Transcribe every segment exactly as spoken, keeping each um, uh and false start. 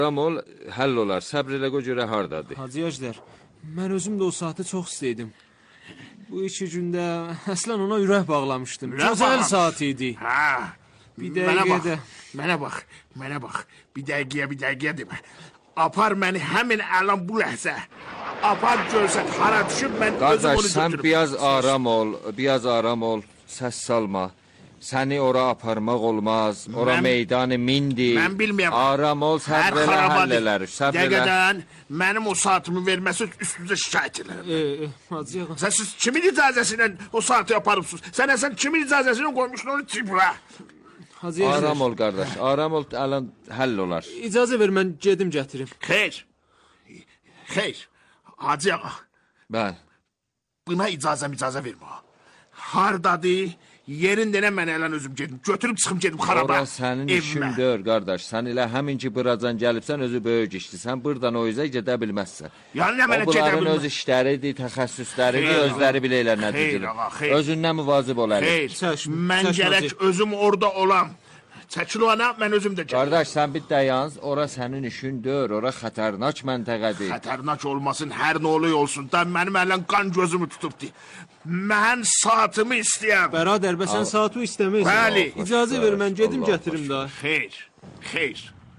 Aramol, həll olar, səbr elə qoy görə hardadır. Hacı Əjdər, mən özüm də o saatı çox istəydim. Bu iki gündə əslən ona ürək bağlamışdım. Gözəl saat idi. Hə, Bir mənə bax, dəqiqədə. mənə bax, mənə bax. Bir dəqiqəyə, bir dəqiqəyə demə. Apar məni həmin əlan bu ləhzə. Apar görsət, hara düşüb, mən özüm Qardaş, onu sən götürüb. biraz aram ol, biraz aram ol, səs salma. Səni ora aparmaq olmaz, ora Mən- meydanı mindir. Mən bilməyəm. Aram ol, səbr elə, həll elər, səbr elə. Dəqiqədən mənim o saatımı verməsi üstünüzə şikayət edirəm. E, e, Hacı Ağa. Sən siz kimin icazəsilə o saatı yaparıbsınız? Sən əsən kimin icazəsilə qoymuşsun onu tribuna? Hacı Əjdər, Aram ol qardaş, aram ol, əlan həll olar. icazə ver mən gedim gətirim. Xeyr. Xeyr. Hacı ağa, Bəli. buna icazəm icazə vermə. Hardadır? Yerindənə mən əlan özüm gedim. Götürüb çıxım gedim xaraba. Ora sənin işin deyil, qardaş. Sən elə həmin ki buracan gəlibsən, özü böyük işdir. Sən buradan o izə gedə bilməzsən. Yəni nə mənə O gedə bunların bilmə- öz işləridir, təxəssüsləridir, Xeyr, özləri ağa. bilirlər Xeyr, nəticədə. ağa, xeyr. Özündən müvazib ol əli. Xeyr. Çəşm, Mən çəşm gərək Hacı. özüm orada olam. Çəkil o ana, mən özüm də gedim. Qardaş, sən bir dayan, ora sənin işin deyil, ora xətərnak məntəqədir. Xətərnak olmasın, hər nə oluyor olsun. Da mənim ələn qan gözümü tutubdu. Mən saatımı istəyəm. Bəradər, bə sən saatı istəməysən. Bəli. İcazə ver mən gedim Allah gətirim da. Xeyr, xeyr.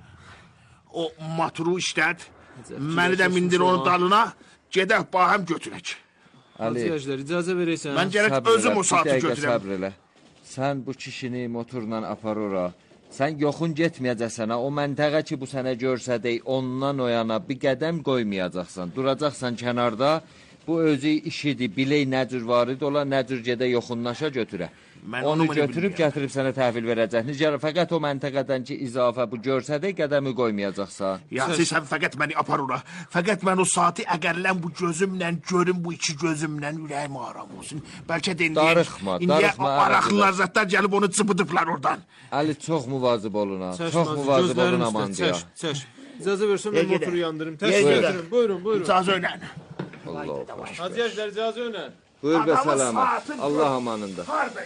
O maturu işlət, məni də mindir onun dalına, gedək bahəm götürək. Hacı Əli, Əjdər, icazə verəysən. Mən gərək səbr özüm elə, o saatı bir dəqiqə götürəm. səbr elə. Sən bu kişini motorla apar ora. Sən yoxun getməyəcəksən, ha. O məntəqə ki bu sənə görsədək, ondan o yana bir qədəm qoymayacaqsan. Duracaqsan kənarda, bu özü işidir, bilək nə cür varid ola, nə cür gedə yoxunlaşa götürə. Mən Onu onu bunu götürüb bilmirəm. gətirib sənə təhvil verəcək. Necə fəqət o məntəqədən ki izafə bu görsədək qədəmi qoymayacaqsan. Yasi sən fəqət məni apar ora. Fəqət mən o saati əgərlən bu gözümlə görüm, bu iki gözümlə ürəyim aram olsun. Bəlkə də indiyə, Darıxma, indiyə darıxma, araqlılar zətlər gəlib onu cıbıdıblar oradan. Əli çox müvazib olun ha. Çəşm Çox Hacı, müvazib olun gözlərim aman üstə, deyə. çəşm, çəşm. İcazə versən Ye mən gedə. motoru yandırım. Ye Təşkil gedə. ederim. Buyurun, buyurun. İcazə öylən. Allah. Hacı Əjdər, icazə önə. Buyur be Adamın selamet. saatı Allah gör. amanında. Harbi.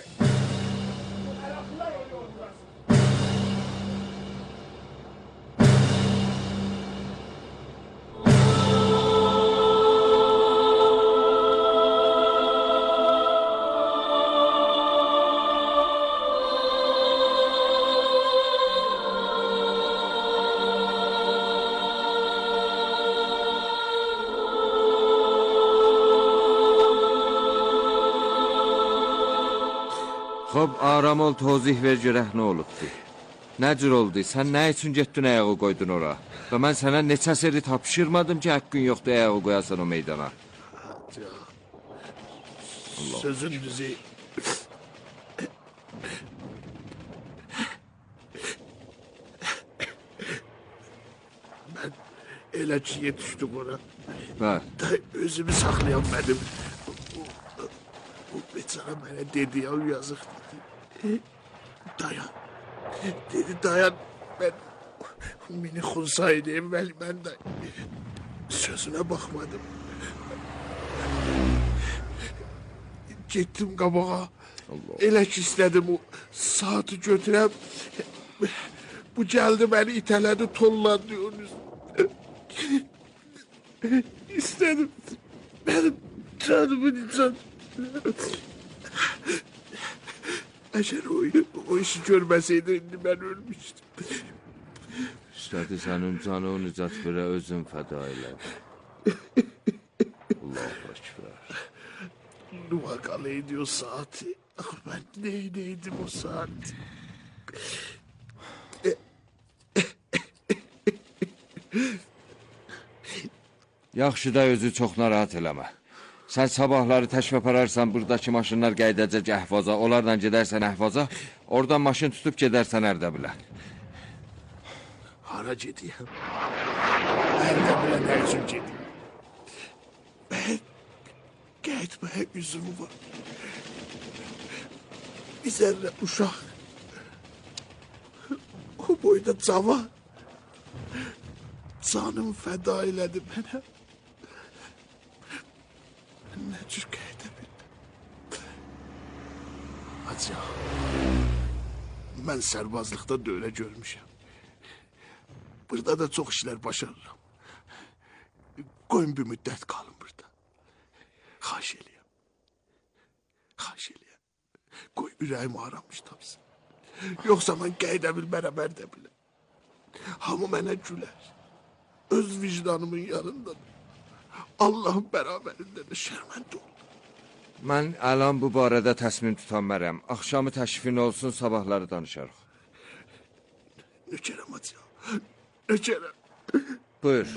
Xob, aram ol, tozih ver görək nə olubdu. Nə cür oldu? Sən nə üçün getdin ayağı qoydun ora? Və mən sənə neçə seri tapşırmadım ki, haqqın yoxdur ayağı qoyasan o meydana. Sözün düzü. Ben elə ki yetişdik ona. Bəli. Da özümü saxlayan mənim. Bu beçara mənə dedi ya yazıq. Dayan. Dedi dayan. Ben mini xunsaydı evvel ben de sözüne bakmadım. Gittim qabağa. Elə ki istədim o saati götürəm. Bu gəldi məni itələdi, tolladı onun üstüne. İstədim. Mənim canımın insan. Əgər o, o işi görməsəydi, indi mən ölmüşdüm. İstədi sənin canı nicat verə özün fəda elə. Allah akbar. Numakalıydı o saati. Ah, ben neyneydim o saat? Yaxşı da özü çox narahat eləmə. Sən sabahları təşrif apararsan, buradakı maşınlar qaydacaq əhvaza, onlarla gedərsən əhvaza, oradan maşın tutub gedərsən Ərdəbilə. Hara gediyəm? Ərdəbilə nə üçün gediyəm? Ben getməyə üzüm var. Bir zərrə uşaq. O boyda cavan. Canım fəda elədi mənə. Nə cür qayıda bildim? Hacı, mən sərbazlıqda döylə görmüşəm. Burada da çox işlər başarıram. Qoyun bir müddət qalın burada. Xahiş eləyəm. Xahiş eləyəm. Qoy ürəyim aramış tapsın. Yoxsa mən qeydə bilmərəm, ərdə biləm. Hamı mənə gülər. Öz vicdanımın yanındadır. Allahın bərabərində də şərməndə olur. Mən əlan bu barədə təsmin tutanmərəm. Axşamı təşrifin olsun, sabahları danışarıq. Nökərəm hacı. Nökərəm. Buyur.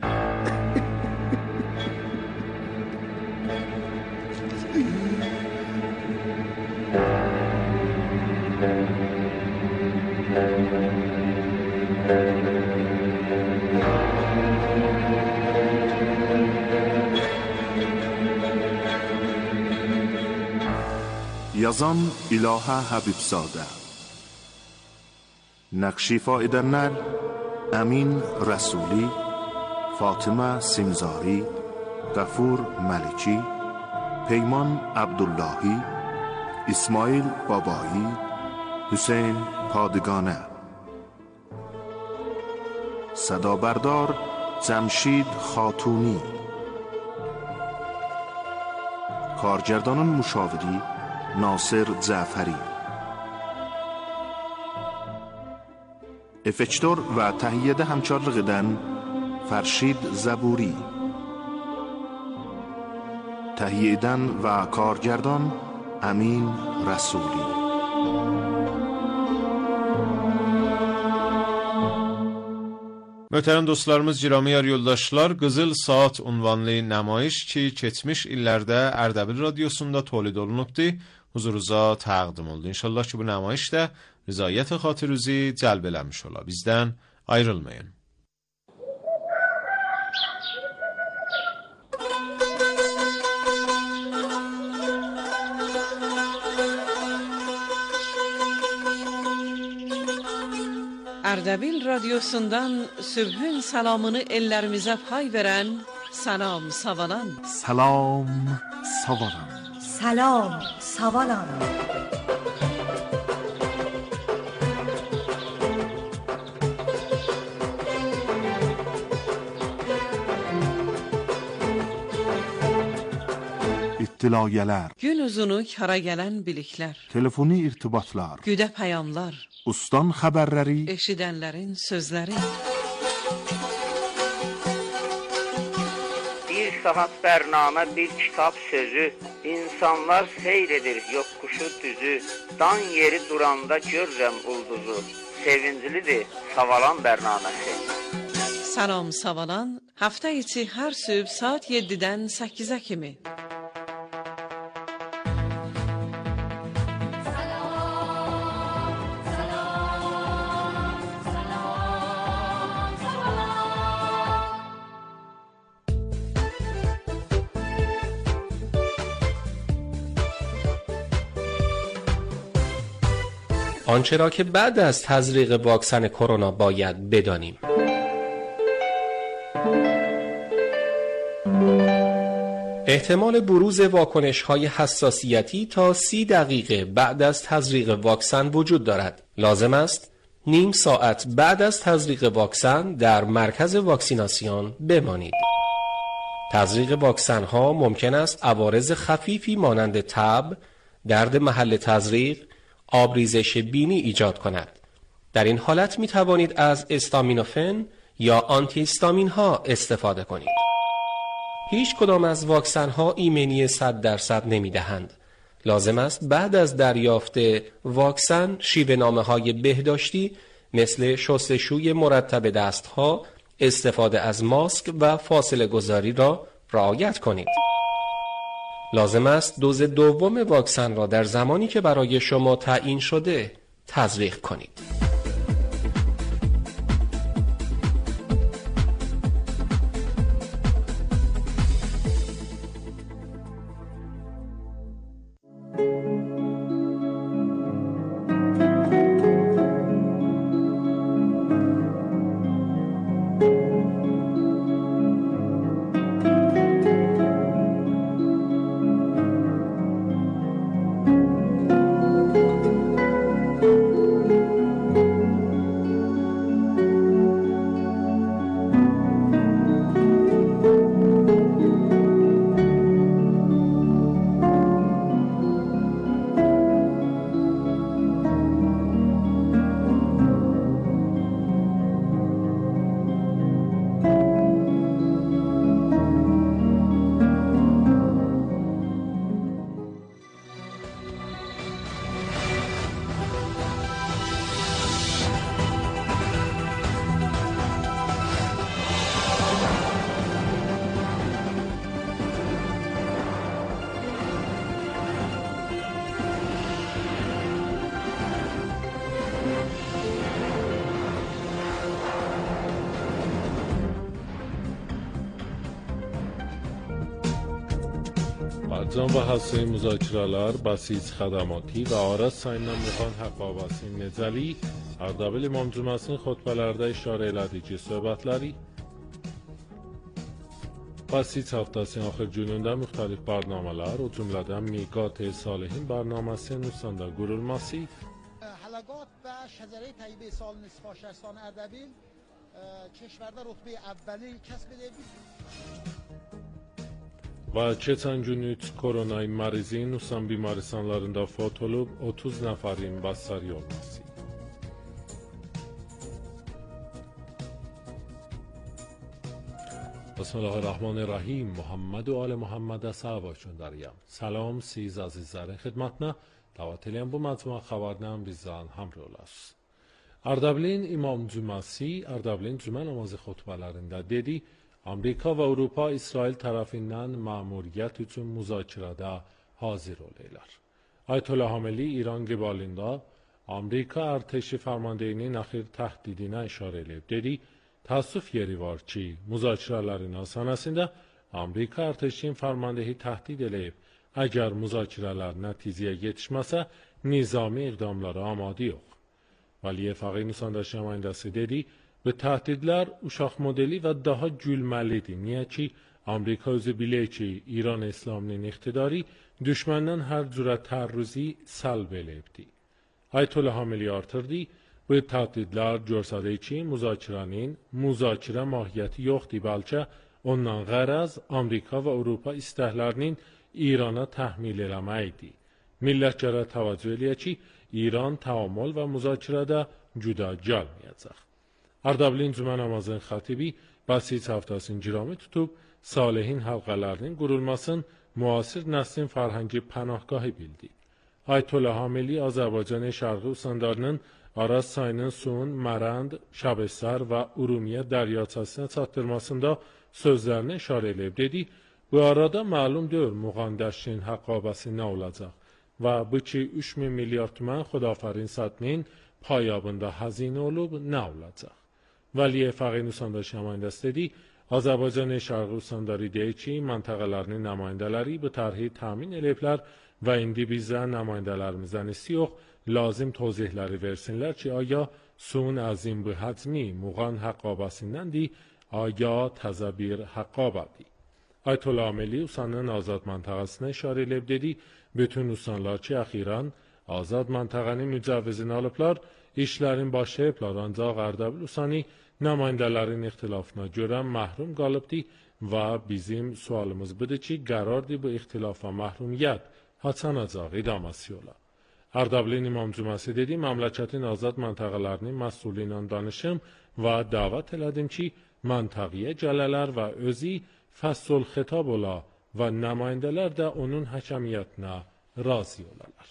Yazan İlahi Habibzade. نقشیفا ادرنل امین رسولی، فاطمه سیمزاری، غفور ملکی، پیمان عبداللهی، اسماعیل بابایی، حسین پادگانه. صدا بردار جمشید خاتونی. کارگردان مشاوری ناصر جعفری. افکتور و تهیه همکارلığıdan فرشید زبوری. تهیه‌دن و کارگردان امین رسولی. Möhtərəm dostlarımız, giramiyar yoldaşlar, Qızıl Saat unvanlı namayiş ki, keçmiş illərdə Ərdəbil Radiosunda tolid olunubdu, huzurunuza təqdim oldu. İnşallah ki, bu namayiş də rızayət xatirinizi cəlb eləmiş ola. Bizdən ayrılmayın. Ərdəbil Radiosundan sübhün salamını ellərimizə pay verən Salam Savalan. Salam Savalan. Salam Savalan. İttilayeler, Gün uzunu kara gələn biliklər, telefoni irtibatlar, güdə pəyamlar, ustan haberleri, eşidənlərin sözləri. Bir saat bərnamə, bir kitab sözü, insanlar seyr edir yoxuşu düzü, dan yeri duranda görürəm ulduzu, sevinclidir Savalan bərnaməsi. Salam Savalan, həftə içi hər sübh saat yeddidən səkkizə kimi. آنچه را که بعد از تزریق واکسن کرونا باید بدانیم. احتمال بروز واکنش‌های حساسیتی تا سی دقیقه بعد از تزریق واکسن وجود دارد. لازم است نیم ساعت بعد از تزریق واکسن در مرکز واکسیناسیون بمانید. تزریق واکسن ها ممکن است عوارض خفیفی مانند تب، درد محل تزریق، آبریزش بینی ایجاد کند. در این حالت می توانید از استامینوفن یا آنتی استامین ها استفاده کنید. هیچ کدام از واکسن ها ایمنی صد درصد نمی دهند. لازم است بعد از دریافت واکسن شیوه‌نامه های بهداشتی مثل شستشوی مرتب دست ها، استفاده از ماسک و فاصله گذاری را رعایت کنید. لازم است دوز دوم واکسن را در زمانی که برای شما تعیین شده تزریق کنید. Barzan və həssəy müzakirələr, bəsis xədəmati və Aras sayından Muxan Həqqabasi Necəli Ardabil İmam Cüməsinin xutbələrdə işarə elədiyi ki, söhbətləri bəsis haftasının axır günündə müxtəlif barnamələr, o cümlədən Miqat-ı Salihin barnaməsi Nusanda qurulması حلقات و شجره طیبه سال نصف شهرستان اردبیل کشورdə rütbə əvvəli kəsb edib. Və keçən gün üç koronay mərizi Nusan bimaristانlarında fot olub, otuz nəfərin bəssəri olması. Bismillahirrahmanirrahim. Muhammed و آل محمد صلواتشون داریم. سلام siz azizlərin xidmətinə. Davet edən bu məcmua xəbərdən bizdən həmrəy olasınız. Ardabilin İmam Cüməsi, Ardabilin cümə namazı xutbələrində dedi, Amerika və Avropa İsrail tərəfindən məmuriyyət üçün müzakirədə hazır olurlar. Ayətullah Xamenei İran qibalında Amerika ərtəşi fərmandeyinin axir təhdidinə işarə edib. Dedi, təəssüf yeri var ki, müzakirələrin asanəsində Amerika ərtəşinin fərmandeyi təhdid edib. Əgər müzakirələr nəticəyə yetişməsə, nizami iqdamlara amadə yox. Valiyev Ağay Nusandaş nümayəndəsi dedi, bu təhdidlər uşaq modeli və daha gülməlidir. Niyə ki, Amerika özü bilir ki, İran İslamının iqtidarı düşməndən hər cürə tərrüzi səlb eləyibdir. Ayətullah Xamenei artırdı, bu təhdidlər göstərir ki, müzakirənin müzakirə mahiyyəti yoxdur, bəlkə ondan qərəz Amerika və Avropa istəklərinin İrana təhmil eləməkdir. Millət gərək təvəccüh eləyək ki, İran təamül və müzakirədə cüda gəlməyəcək. Ardabilin cümə namazının xatibi bəsis haftasını girami tutub, salihin halqalarının qurulmasının müasir nəslin fərhəngi pənahgahı bildi. Ayətullah Xamenei Azərbaycan şərqi usandarının Araz çayının suyun Mərənd, Şəbestər və Urumiyə dəryaçasına çatdırmasında sözlərinə işarə edib dedi, bu arada məlum deyil müğəndəşin həqqabəsi nə olacaq və bu ki üç min milyard tümən Xudafərin sətnin payabında həzinə olub nə olacaq. Valiyev Ağay Nusandaş nümayəndəsi dedi, Azərbaycan şərqi usandarı deyir ki, məntəqələrinin nümayəndələri bu tərhi təmin ediblər və indi bizə nümayəndələrimizdən istiyor, lazım tozihləri versinlər ki, aya suyun əzim bu həcmi müğən həqqabəsindəndir, aya təzə bir həqqabədir. Ayətullah Xamenei Usanın azad məntəqəsinə işarə edib dedi, bütün usanlar ki, əxirən azad məntəqənin mücəvvizini alıblar, işlərin başlayıblar, ancaq Ardabil Usanı nümayəndələrin ixtilafına görə məhrum qalıbdır və bizim sualımız budur ki, qərardır bu ixtilafa məhrumiyyət haçanacaq idaməsi yola. Ardabilin İmam Cüməsi dedi, məmləkətin azad məntəqələrinin məsulü ilə danışım və dəvət elədim ki, məntəqiyə gələlər və özü fəsul xitab ola və nümayəndələr də onun həkəmiyyətinə razı olarlar.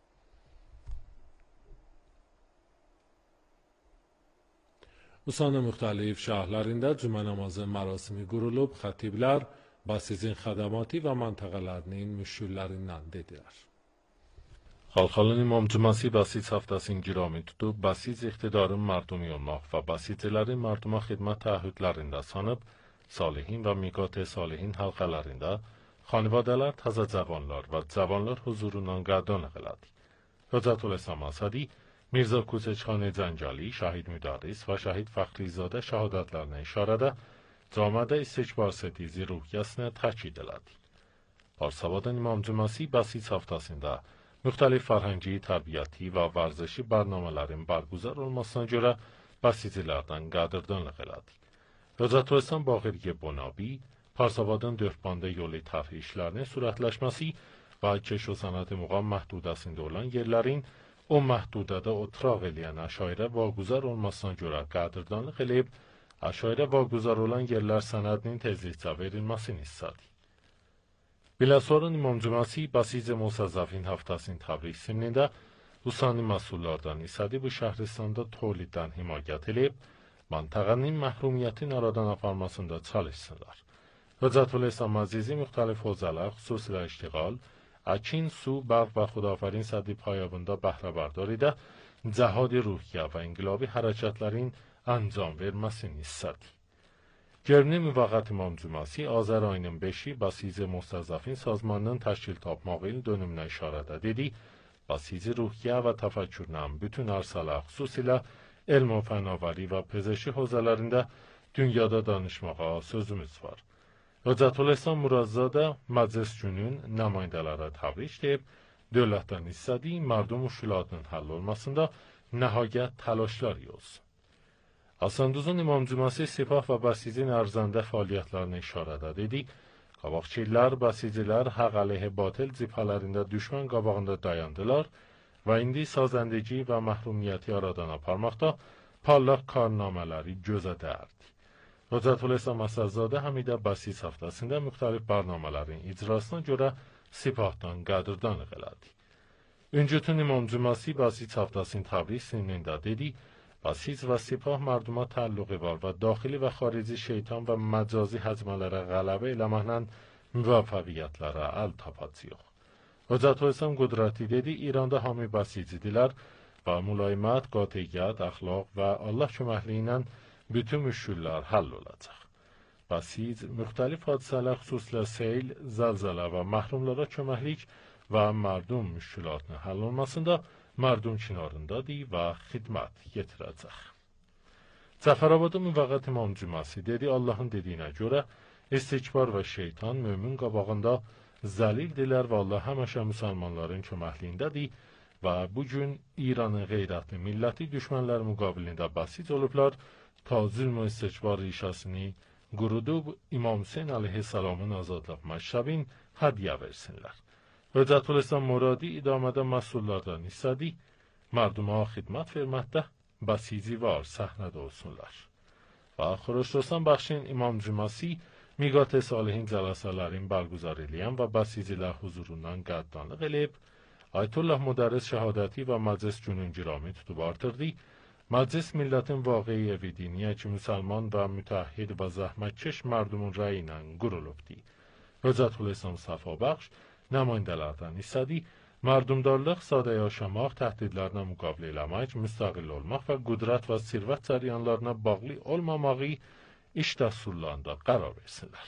Usanın müxtəlif şəhərlərində cümə namazı mərasimi qurulub, xətiblər bəsizin xədəmatı və məntəqələrinin müşküllərindən dedilər. Xalqalın İmam Cüməsi bəsiz haftasını girami tutub, bəsiz iqtidarın mərdumi olmaq və bəsizlərin mərduma xidmət təəhhüdlərində sanıb, Salihin və Miqat-ı Salihin halqalarında xanivadələr təzə cavanlar və cavanlar huzurundan qəddon elədi. Hocatül İslam Əsədi, Mirza Kuçeçxan Cəngəli, Şahid Müdərris və Şahid Fəxrizadə şəhadətlərinə işarədə camiədə istikbar setizi ruhiyyəsinə təkid elədi. Parsavadan İmam Cüməsi bəsiz haftasında müxtəlif fərhəngi, tərbiyyəti və vərzəşi bərnamələrin bərgüzar olmasına görə bəsizilərdən qədrdonluq elədi. Hocatül İslam Baqir Bonabi, Parsavadan dördbanda yolu tərhi işlərinin sürətləşməsi və keş o sənəti muğam məhdudəsində olan yerlərin o məhdudədə oturaq eləyən əşairə vaquzar olmasına görə qədrdonluq eləyib, əşairə vaquzar olan yerlər sənədinin tezlikcə verilməsini istədi. Biləsorun İmam Cüməsi Bəsiz-i Musəzzəfin haftasının təbrik simnində Usani məsullardan istədi bu şəhristanda toliddən himayət eləyib, məntəqənin məhrumiyyətin aradan aparmasında çalışsınlar. Hocatül İslam Əzizi müxtəlif hozələr, xüsusilə iştiqal, əkin, su, bərq və Xudafərin səddi payabında bəhrəbərdar edə, cəhad-i ruhiyyə və inqilabi hərəkətlərin əncam verməsini istədi. Germany Müvaqqat İmam Cüması Azər ayının beşi Basizi Mustazafin sazmanının təşkil tapmağı il dönümünə işarədə dedi. Basizi ruhiyyə və təfəkkürlə bütün arsalar, xüsusilə elm və fənavari və pezeşki hozələrində dünyada danışmağa sözümüz var. Hocatullah Murazzadə məclis günün nümayəndələrə təbrik edib, dövlətdən istədiyi mərdum müşkilatının həll olmasında nəhayət təlaşlar olsun. Asanduzun İmam Cüması Sipah və Basizin ərzəndə fəaliyyətlərinə işarədə dedi. Qabaqçılar, Basizlər haq əleyhə batil cibhələrində düşmən qabağında dayandılar və indi sazəndəci və məhrumiyyəti aradan aparmaqda parlaq karnamələri gözə dəyərdi. Hocatullah Masazzadə həmidə Basiz haftasında müxtəlif barnamələrin icrasına görə Sipahdan qədrdanlıq elədi. Öncütün İmam Cüması Basiz haftasının təbrik sinində dedi. Basiz və Sipah mərduma təlluqi var və daxili və xarici şeytan və məcazi həcmələrə qələbə eləməklə müvəffəqiyyətlərə əl tapacaq. Hocatullah Qudrəti dedi, İranda hamı Basizidilər və mülayimət, qatiyyət, əxlaq və Allah köməkliyi ilə bütün müşküllər həll olacaq. Basiz müxtəlif hadisələr xüsusilə seyl, zəlzələ və məhrumlara köməklik və mərdum müşkülatının həll olmasında mərdum kinarındadır və xidmət yetirəcək. Cəfərabadda Müvaqqat İmam Cüması dedi, Allahın dediyinə görə istikbar və şeytan mömin qabağında zəlildilər və Allah həmişə müsəlmanların köməkliyindədir və bugün İranın qeyrətli milləti düşmənlər müqabilində Basiz olublar, ta zülm və istikbar rişəsini qurudub İmam Hüseyn əleyhissalamın azadlıq məşrəbin hədiyə versinlər. Hocatullah Muradi idamədə məsullardan istədi, mərduma xidmət verməkdə Basizi var səhnədə olsunlar. Və Xuruşdosan Bəxşin İmam Cüması Miqat-ı Salihin cələsələrin bərgüzar eləyən və Basizilər huzurundan qəddanlıq eləyib, Ayətullah Müdərris şəhadəti və məclis günün girami tutub artırdı. Məclis millətin vaqei evi diniyə ki, müsəlman və mütəhhid və zəhmətkeş mərdumun rəyi ilə qurulubdi. Hocatullah Safabəxş nümayəndələrdən istədi, mərdumdarlıq, sadə yaşamaq, təhdidlərinə müqabilə eləmək, müstəqil olmaq və qudrət və sirvət cəryanlarına bağlı olmamağı iş dəsturlarında qərar versinlər.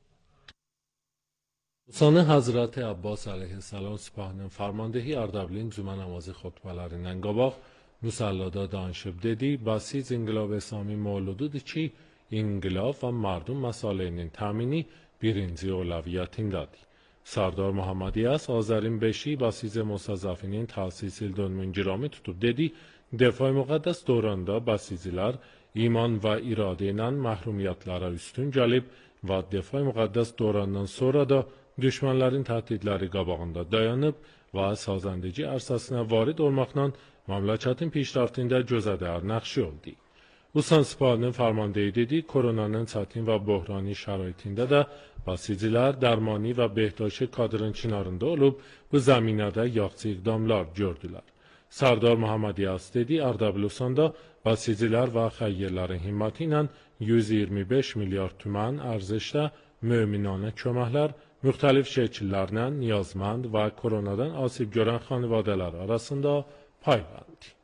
Sanı Hazreti Abbas əleyhissalam Sipahının farmandehi Ərdəbilin cümə namazı xutbələrindən qabaq müsəllada danışıb dedi, Basiz İnqilab İslami mövlududur ki, inqilab və mərdum məsaləyinin təmini birinci olaviyyətindədir. Sardar Muhammediyas Azərin beşi Basiz Mustazafinin təsis il dönümün girami tutub dedi, Defay müqəddəs dövrəndə Basizlər iman və iradə ilə məhrumiyyətlərə üstün gəlib və Defay müqəddəs dövrəndən sonra da düşmənlərin təhdidləri qabağında dayanıb və sazəndəci ərsəsinə varid olmaqla məmləkətin pişrəftində gözədər nəqşi oldu. Usan Sipahının farmandeyi dedi, koronanın çətin və bohrani şəraitində də Basizlər dərmani və behdaşi kadrın kinarında olub, bu zəminədə yaxçı iqdamlar gördülər. Sardar Muhammediyas dedi, Ərdəbilustanda Basizlər və xəyyərlərin himməti ilə yüz iyirmi beş milyard tümən ərzişdə möminanə köməklər müxtəlif şəkillərlə niyazmənd və koronadan asib görən xanivadələr arasında paylandı.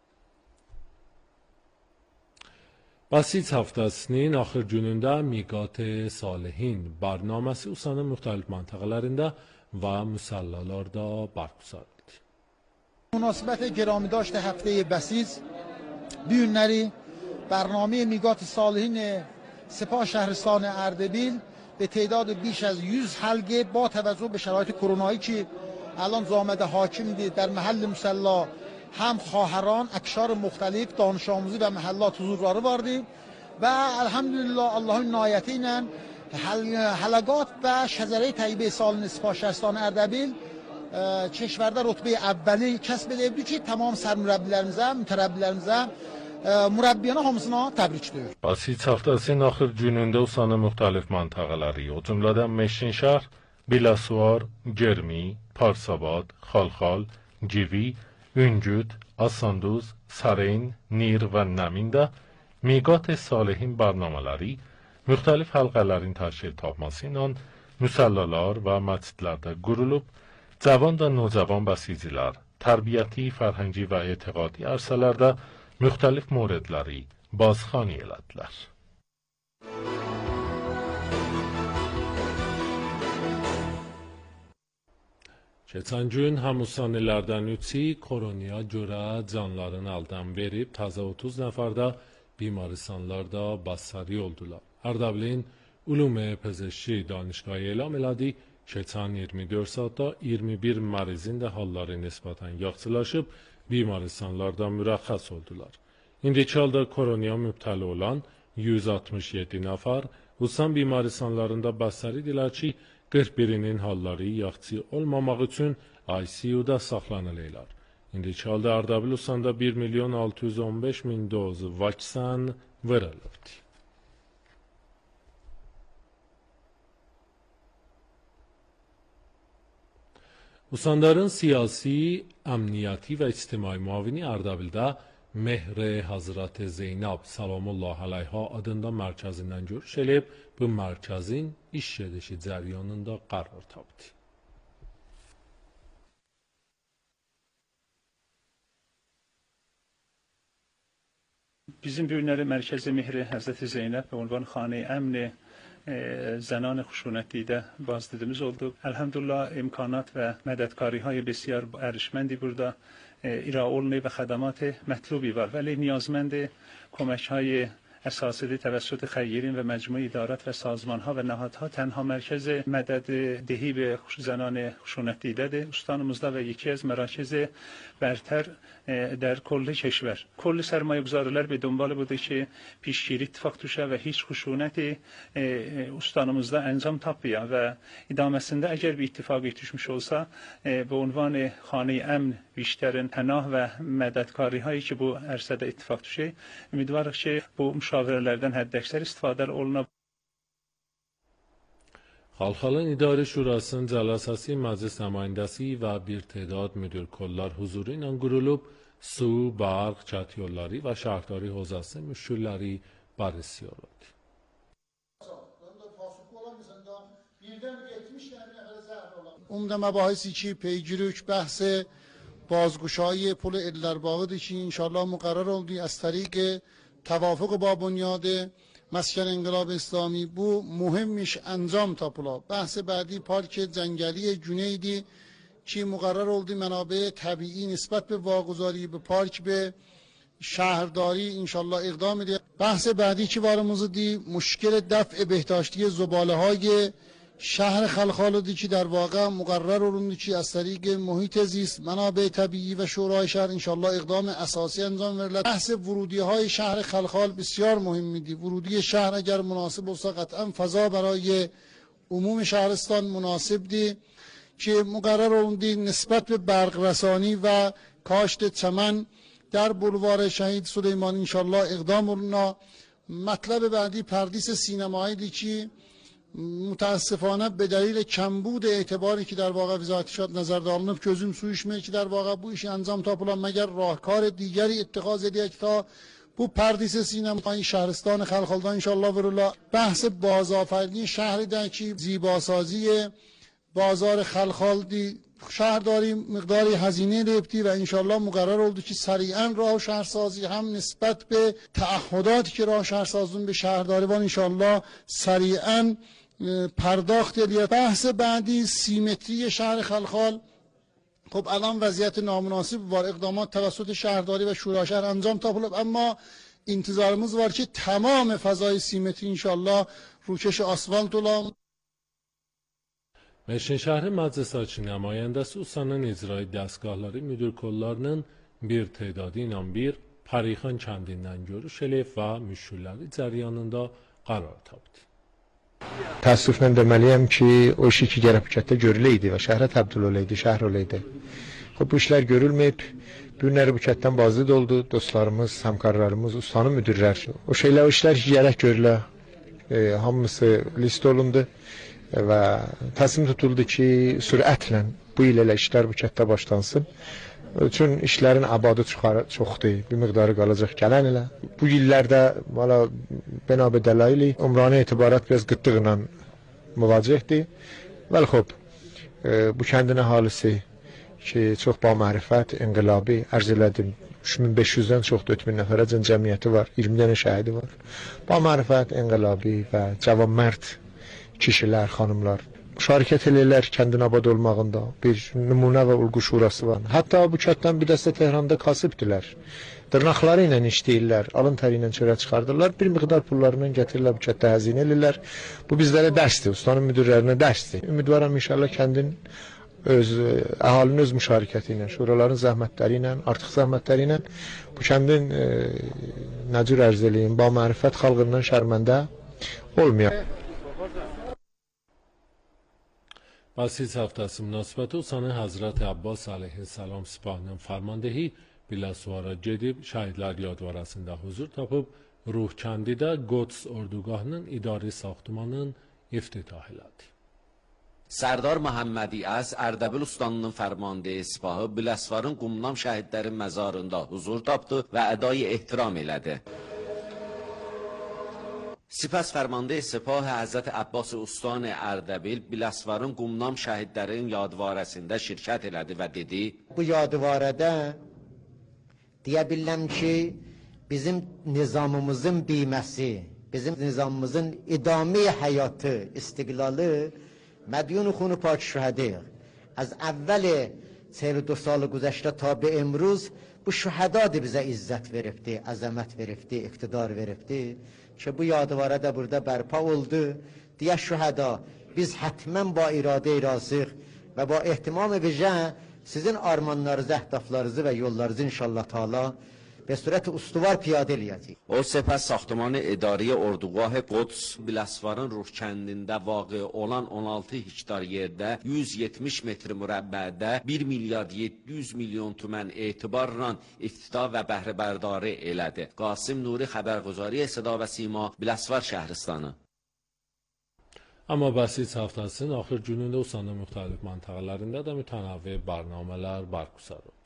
Basiz haftasının axır günündə Miqat-ı Salihin barnaməsi Usanın müxtəlif məntəqələrində və müsəllalarda bərgüzar edildi. مناسبت گرامی داشت هفته بسیز بیونری برنامه میگات صالحین سپاه شهرستان اردبیل به تعداد بیش از yüz حلقه با توجه به شرایط کرونایی که الان زامده حاکم دید در محل مسلا هم خواهران اکشار مختلف دانش آموزی و محلات حضور واردیم و الحمدلله اللهم نایتینا حلقات و شجره طیبه سالن سپاه شهرستان اردبیل کشورdə rütbə əvvəli kəsb edildi ki, tamam sərmürəbbilərimizə, mütərəbbilərimizə, mürəbbiyana hamısına təbrik ediyor. Basiz haftasının axır günündə Usanın müxtəlif məntəqələri, o cümlədən Meşinşəhər, Biləsuvar, Germi, Parsabad, Xalxal, Givi, Üngüd, Asanduz, Sareyn, Nir və Nəmində Miqat-ı Salihin barnamələri müxtəlif həlqələrin təşkil tapması ilə müsəllalar və məscidlərdə qurulub, cavan da nocavan basizlər, tərbiyyəti, fərhəngi və etiqadi ərsələrdə müxtəlif moridləri bazxani elədilər. Keçən gün Hamusanlılardan üçü koronaya görə canlarını əldən verib, təzə otuz nəfər də بیمارستانlarda بستری oldular. Ərdəbilin Ulume Pezeşki Danışgahı elan elədi, keçən iyirmi dörd saatda iyirmi bir mərizin də halları nisbətən yaxşılaşıb, بیمارستانlarda mürəxxəs oldular. İndiki halda koronaya mübtəla olan yüz altmış yeddi nəfər Usan بیمارستانlarında bəstəridirlər ki, qırx birinin halları yaxşı olmamaq üçün I C U-da saxlanılırlar. İndiki halda Ərdəbil Usanda bir milyon altı yüz on beş min doz vaksin verilibdir. Usandarın siyasi, əmniyyəti və ictimai müavini Ərdəbildə Mehre Hazreti Zeynab Salamullah Aleyha adında mərkəzindən görüş eləyib, bu mərkəzin iş gedişi cəryanında qərar tapdı. Bizim bu günləri Mərkəzi Mehri Həzrəti Zeynəb və ünvan Xane Əmni زنان خشونت دیده بازدیدimiz oldu. Elhamdülillah imkanat ve mədədkariهای بسیار ارزشمندی burada ارائه olunur و خدمات مطلوبی var. ولی نیازمند کمک‌های اساسی توسط خیرین و مجموعه ادارات و سازمان‌ها و نهادها تنها مرکز مدد دهی به زنان خشونت دیده استانımızda ve یکی از مراکز برتر در کل کشور. کل سرمایه‌گذارlar به دنبال بوده که پیشگیری اتفاق توشه و hiç خشونت استانımızda انجام tapıya ve idamesinde eğer bir ittifaqı düşmüş olsa به عنوان خانه امن بیشترین پناه و مددکاری‌هایی که bu ərsədə ittifaq düşür. Ümidvarıq ki bu müşavirələrdən həddəksər istifadə olunub. Xalqların İdarə Şurasının cəlasəsi məclis nümayəndəsi və bir تعداد müdür kollar huzuru ilə qurulub, su, barq, çat yolları və şəhərdari hozası müşkülləri barisi oldu. عمده مباحثی که پیگیری بحث بازگشایی پل ادلرباغدی که انشالله مقرر oldu از طریق توافق با بنیاد مسکن انقلاب اسلامی بو مهمش انجام تاپلا. بحث بعدی پارک جنگلی جنیدی که مقرر oldu منابع طبیعی نسبت به واگذاری به پارک به شهرداری انشالله اقدام دی. بحث بعدی که وارموز دی مشکل دفع بهداشتی زباله های شهر خلخالودی که در واقع مقرر olundu که از طریق محیط زیست منابع طبیعی و شورای شهر انشالله اقدام اساسی انجام ورلد. بحث ورودی های شهر خلخال بسیار مهم دی. ورودی شهر اگر مناسب باشد قطعا فضا برای عموم شهرستان مناسب دی که مقرر olundu نسبت به برق رسانی و کاشت چمن در بولوار شهید سلیمان انشالله اقدام olundu. مطلب بعدی پردیس سینمایی دی که متاسفانه به دلیل کمبود اعتباری که در واقع وزارتشات نظر alınıb gözüm su içmeye ki در واقع bu işi انجام تاپılan مگر راهکار دیگری اتخاذ edilək تا bu پردیس سینمایی شهرستان خلخالدا انشالله ورلا. بحث بازآفرینی شهری در که زیباسازی بازار خلخالدی شهرداری مقداری هزینه لبتی و انشالله مقرر oldu که سریعا راه شهرسازی هم نسبت به تعهداتی که راه شهرسازون به شهرداری وان انشالله سریعا پرداخت edildi. بحث بعدی سیمتری شهر خلخال. خب الان وضعیت نامناسب var اقدامات توسط شهرداری و شورای شهر انجام تاپılıb اما انتظارımız var ki tamam فضای سیمتری انشالله روکش آسفالت ola. Meşin şəhəri məclisaçı nümayəndəsi Usanın icrai dəstgahları müdür kollarının bir تعدادی ilə bir Parixan kəndindən görüş eləyib və müşkülləri cəryanında qərar tapdı. Təəssüflə deməliyəm ki, o işi ki gərək bu kətdə görüləydi və şəhərə təbdil oləydi, şəhər oləydi. Bu işlər görülməyib, bu günləri bu kətdən bazid oldu, dostlarımız, həmkarlarımız, ustanı müdürlər. O şeylər, o işlər ki gərək görülə, e, hamısı list olundu. Və təslim tutuldu ki, sürətlə bu il elə işlər bu kətdə başlansın. Üçün işlərin abadı çoxdur, bir miqdarı qalacaq gələn ilə. Bu illərdə valla bənabə dəlayili ümrani etibarət biraz qıtlıqla müvacihdir. Vəli xob, e, bu kəndin əhalisi ki, çox bamərifət, inqilabi ərz elədim. üç min beş yüzdən çox dörd min nəfərə cən cəmiyyəti var, iyirmi dənə şəhidi var. Bamərifət, inqilabi və cavanmərd kişilər, xanımlar müşarikət eləyirlər kəndin abad olmağında. Bir nümunə və ulqu şurası var. Hətta bu kətdən bir dəstə Tehranda kasıbdilər. Dırnaqları ilə işləyirlər, alın təri ilə çörə çıxardırlar. Bir miqdar pullarından gətirirlər, bu kətdə həzinə eləyirlər. Bu bizlərə dərsdir, ustanın müdürlərinə dərsdir. Ümidvaram inşallah kəndin öz əhalinin öz müşarikəti ilə, şuraların zəhmətləri ilə, artıq zəhmətləri ilə bu kəndin e, nəcür ərz eləyim, ba mərifət xalqından şərməndə olmuyor. بسیج هفته‌سی مناسبت Usanı Hazreti Abbas aleyhisselam sipahının farmandehi Biləsuara gedib şəhidlər yadvarasında huzur tapıb Ruhkəndidə Qods ordugahının idari saxtumanının iftitah elədi. Sərdar Məhəmmədi Əz Ərdəbil ustanının fərmandehi sipahı Biləsvarın Qumnam şəhidlərin məzarında huzur tapdı və ədai ehtiram elədi. Sipas fərmandehi sipahı Həzrət Abbas Ustan Ərdəbil Biləsvarın Qumnam şəhidlərin yadvarəsində şirkət elədi və dedi: Bu yadvarədə deyə bilirəm ki, bizim nizamımızın biməsi, bizim nizamımızın idami həyatı, istiqlalı مدیون خون پاک شهده از اول چهل و دو سال گذشته تا به امروز bu şühəda da bizə izzət veribdi, əzəmət veribdi, iqtidar veribdi ki, bu yadvarə də burada bərpa oldu. Deyə şühəda, biz hətmən ba iradə razıyıq və ba ehtimam vicə sizin armanlarınızı, əhdaflarınızı və yollarınızı inşallah taala به صورت استوار پیاده eləyəcək. O سپس ساختمان اداری اردوگاه قدس Biləsvarın Ruhkəndində واقع olan on altı hektar yerdə yüz yetmiş metr mürəbbədə bir milyard yeddi yüz milyon tümən etibarla iftida və bəhrəbərdarı elədi. Qasım Nuri xəbərgüzari Səda və Sima Biləsvar şəhristanı. Amma Bəsic haftasının axır günündə Usanın müxtəlif məntəqələrində də mütənavvi barnamələr bargüzar oldu.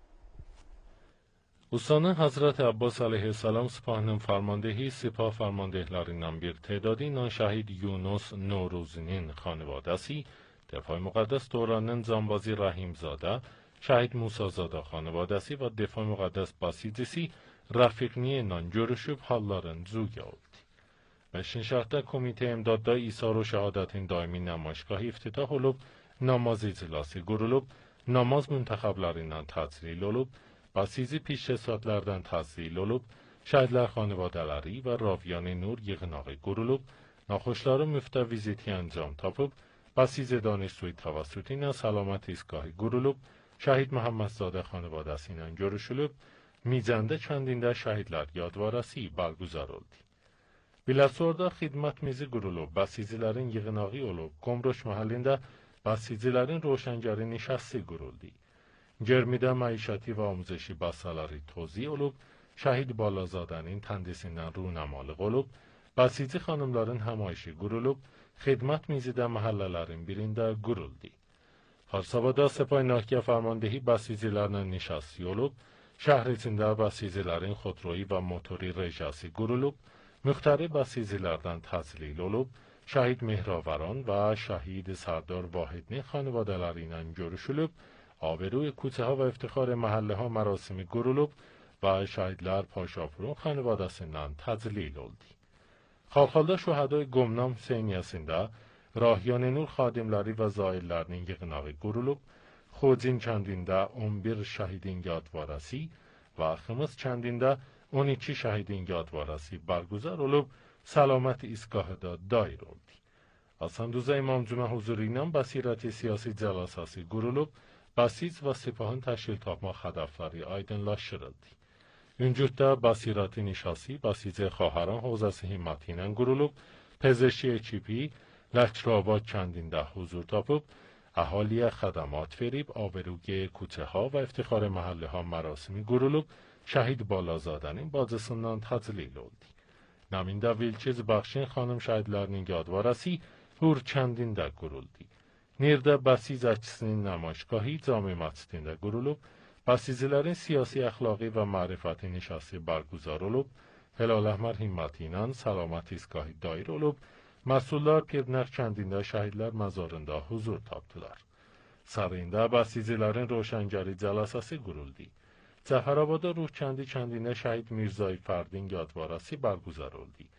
Ustanın Hazreti Abbas aleyhisselam sipahının farmandehi sipah farmandehlərindən bir tədadı ilə şəhid Yunus Noruzinin xanivadəsi, Dəfai Müqəddəs Toranın Canbazi Rahimzadə, şəhid Musazadə xanivadəsi və Dəfai Müqəddəs Basicisi Rafiqni ilə görüşüb halların cügə oldu. Məşinşəhdə Komitə İmdadda İsar və Şəhadətin daimi nəmayişgahı iftitah olub, namaz iclası qurulub, namaz müntəxəblərindən təcril olub, Basizi pişəsatlərdən təhsil olub, şəhidlər xanivadələri və Raviyan Nur yığınağı qurulub, naxoşların müftə viziti əncam tapıb, Basiz Danışsuy təvəssütü ilə səlamət isgahı qurulub, şəhid Məhəmmədzadə xanivadəsi ilə görüşülüb, Micəndə kəndində şəhidlər yadvarəsi bargüzar oldu. Biləsuarda xidmət mizi qurulub, Basizilərin yığınağı olub, Qomroş məhəllində Basizilərin roşəngəri nişəsti quruldu. Germidə məişəti və amuzəşi basaları tozi olub, şəhid Balazadənin təndisindən runəmalıq olub, Basici xanımların həmayişi qurulub, xidmət mizidə məhəllələrin birində quruldu. Harsavada Səpay Nahiyə fərmandehi Basizilərlə nişəsti olub, şəhər içində Basizilərin xodroyu və motori rejası qurulub, müxtəri Basizilərdən təclil olub, şəhid Mehravaran və şəhid Sərdar Vahidni xanivadələri ilə görüşülüb, آبروی کوچه ها و افتخار محله ها مراسمی قرولوب و شهیدلر پاشاپورون خانوادəsindən təclil oldu. Xalxalda şühədai Qomnam Hüseyniyəsində Rahyanenur xadimləri və zairlərinin yığınağı qurulub, Xocin kəndində on bir şəhidin yadvarəsi və Xımız kəndində on iki şəhidin yadvarəsi bargüzar olub, səlamət isgahı da dair oldu. Asanduzə İmam Cümə huzuru ilə Bəsirəti siyasi cəlasası qurulub, Basic və sipahın təşkil tapmaq hədəfləri aydınlaşdırıldı. Üncüddə Basirati nişası Basic Xaharan Hozası himməti ilə qurulub, Pezeşi ekibi Ləkrabad kəndində huzur tapıb, əhaliyə xədəmat verib, Aberuge kuçə ha və iftixar məhəllə ha mərasimi qurulub, şəhid Balazadənin bacısından təclil oldu. Namində Vilkiz Baxşin xanım şəhidlərinin yadvarəsi Hur kəndində quruldu. Nerdə Basic əksinin nəmayişgahı cami məscidində qurulub, Basizilərin siyasi, əxlaqi və mərifəti nişası bargüzar olub, Helal Əhmər himməti ilə səlamət isgahı dair olub, məsullar Pirnəq kəndində şəhidlər məzarında huzur tapdılar. Sarıyında Basizilərin roşəngəri cəlasası quruldu. Cəfərabada Ruhkəndi kəndində şəhid Mirzai Fərdin yadvarəsi bargüzar oldu.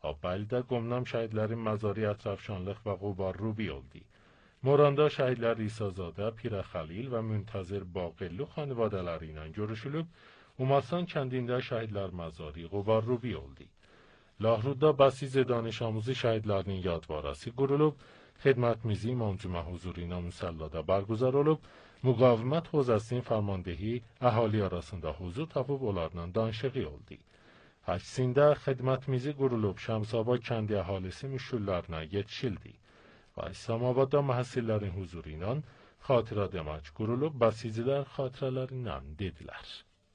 Abbalda gömnam şəhidlərin məzarı ətrafşanlıq və Qubarrubi oldu. Moranda şəhidlər İsazadə, Pirə Xəlil və Müntəzir Baqillu xanivadələri ilə görüşülüb, Umasan kəndində şəhidlər məzarı Qubarrubi oldu. Lahrudda Bəsiz danış-amuzu şəhidlərinin yadvarası qurulub, xidmətimizi İmam Cümə huzuru ilə müsəllada bərgüzar olub, müqavimət hozasının fərmandehi əhali arasında huzur tapıb onlarla danışığı oldu. Həksində xidmətimizi qurulub Şəmsabad kəndi əhalisi müşküllərinə yetişildi və İslamabadda məhəssirlərin huzuru ilə xatirə demək qurulub, Bəsizlər xatirələrindən dedilər.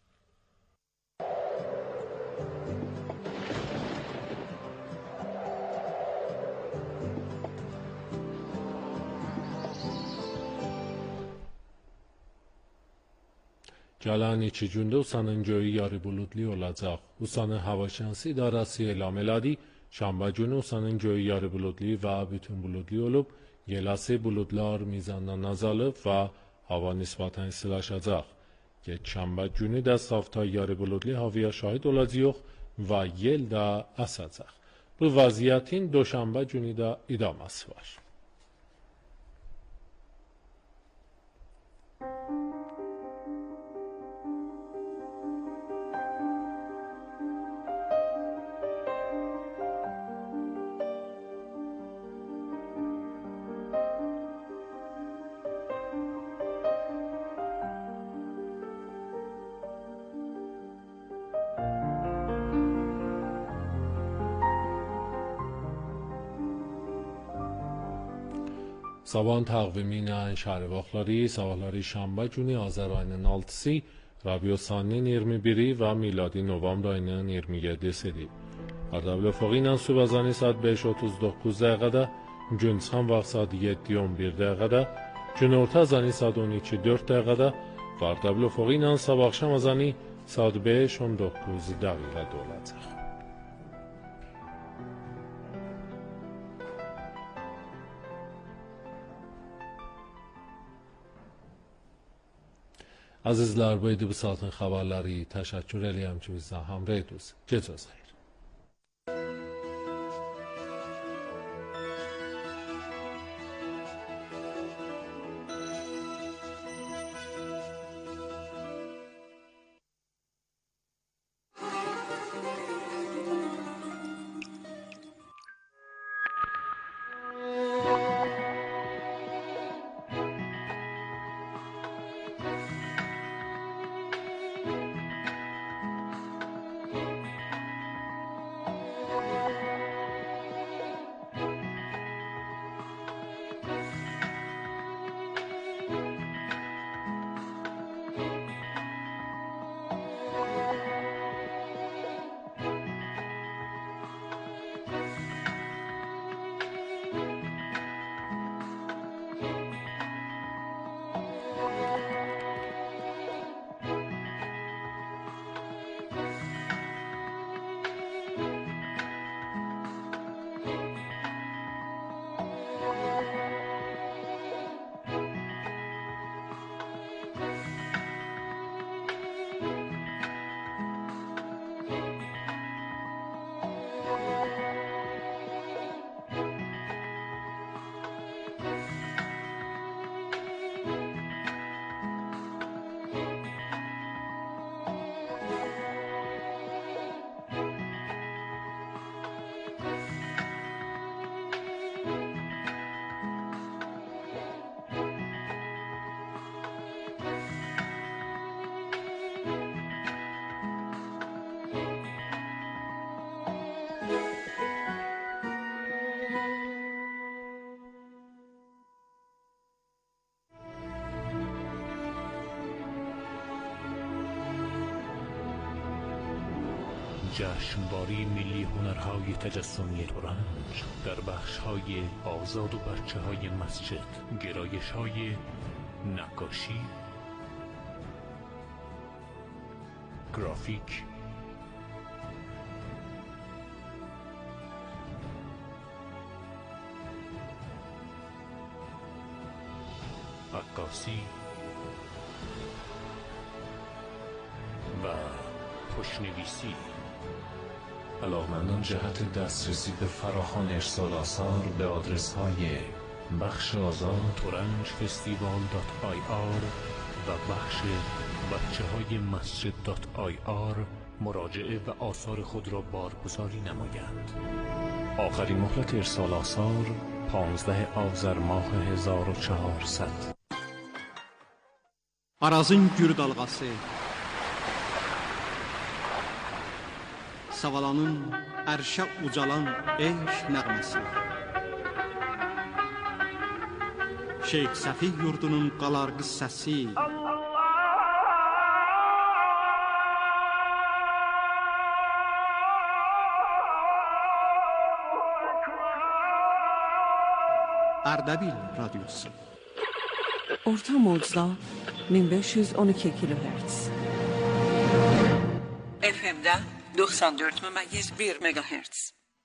Gələn iki gündə Usanın göyü yarı buludlu olacaq. Usanın hava şansı idarəsi elan elədi. Şənbə günü Usanın göyü yarı buludlu və bütün buludlu olub, yelası buludlar mizandan azalıb və hava nisbətən istiləşəcək. Şənbə günü də safta yarı buludlu havaya şahid olacaq və yel də əsəcək. Bu vəziyyətin Doşənbə günü də idaməsi var. Sabahın təqvimi ilə şəhər vaxtları, sabahları şənbə günü Azər ayının altısı, Rabiu Saninin iyirmi biri və miladi november ayının iyirmi yedisidir. Ardabil Ufaqi ilə subhazani saat beş otuz doqquz dəqiqədə, gün çıxan vaxt saat yeddi on bir dəqiqədə, gün orta azani saat on iki dörd dəqiqədə və Ardabil Ufaqi ilə sabah axşam azani saat beş on doqquz dəqiqədə olacaq. Azizlər, bu idi bu saatın xəbərləri. Təşəkkür eləyəm ki, bizdən həmrəy idiniz. Gecəniz xeyir. جشنواره ملی هنرهای تجسمی ترنج در بخش‌های آزاد و بچه‌های مسجد، گرایش‌های نقاشی، گرافیک، عکاسی و خوشنویسی. علاقمندان جهت دسترسی به فراخوان ارسال آثار به آدرس های بخش آزاد تورنج فستیوال دات آی آر و بخش بچه های مسجد دات آی آر مراجعه و آثار خود را بارگذاری نمایند. آخرین مهلت ارسال آثار پانزده آذر ماه هزار و چهارصد. Arazın gür dalğası, Savalanın ərşə ucalan eşq nəğməsi, Şeyx Səfih yurdunun qalarğı səsi, Ərdəbil radyosu. Orta mocda min beş yüz on iki kilohertz. F M'də doxsan dörd məmməyiz bir megahertz.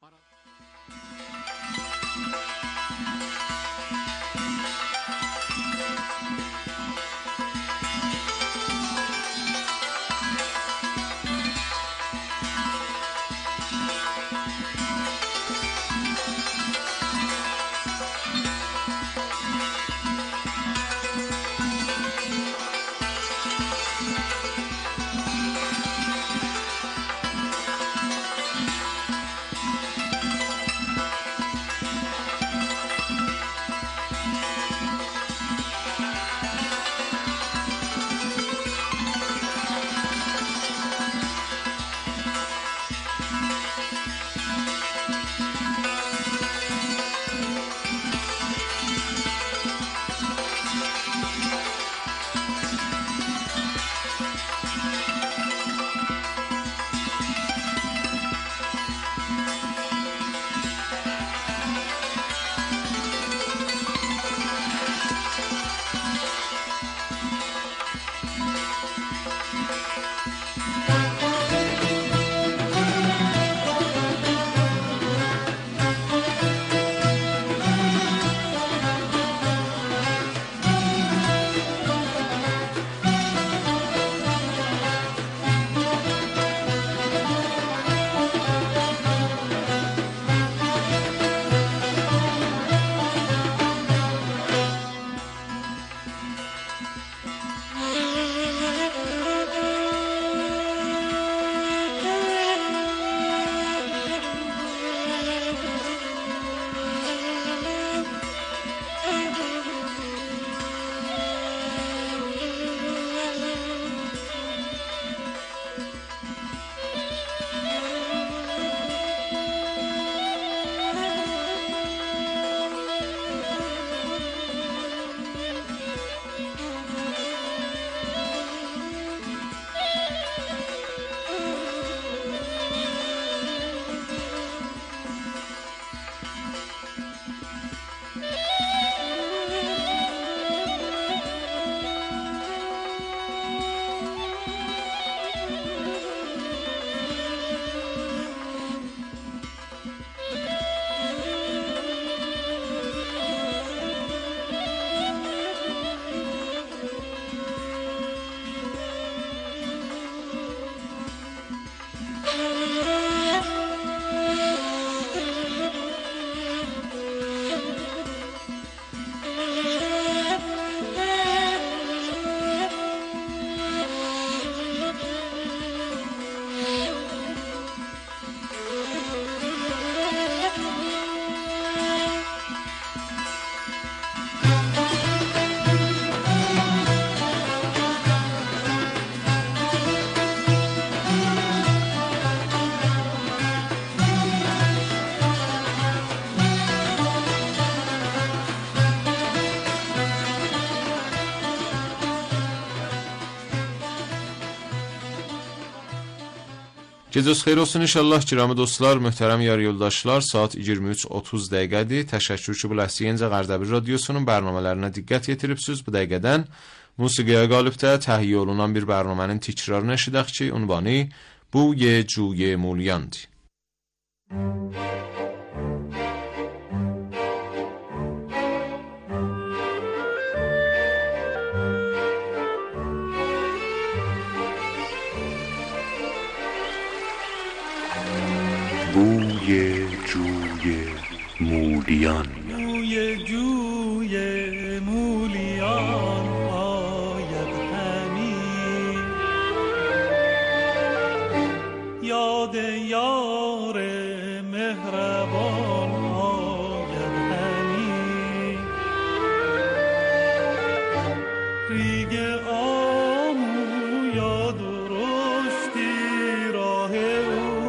Gecəniz xeyir olsun inşallah kirami dostlar, möhtərəm yar yoldaşlar. Saat iyirmi üç otuz dəqiqədir. Təşəkkür ki, bu ləhsiyyəncə Qərdəbil radiosunun bərnamələrinə diqqət yetiribsiniz. Bu dəqiqədən musiqiyə qalibdə təhiyyə olunan bir bərnamənin tikrarını eşidək ki, ünvanı Bu Ye Cuye Mulyandır. جوی جوی مولیان جوی جوی مولیان آید همی، یاد یار مهربان آید همی، ریگ آمو یاد و رشدی راه او،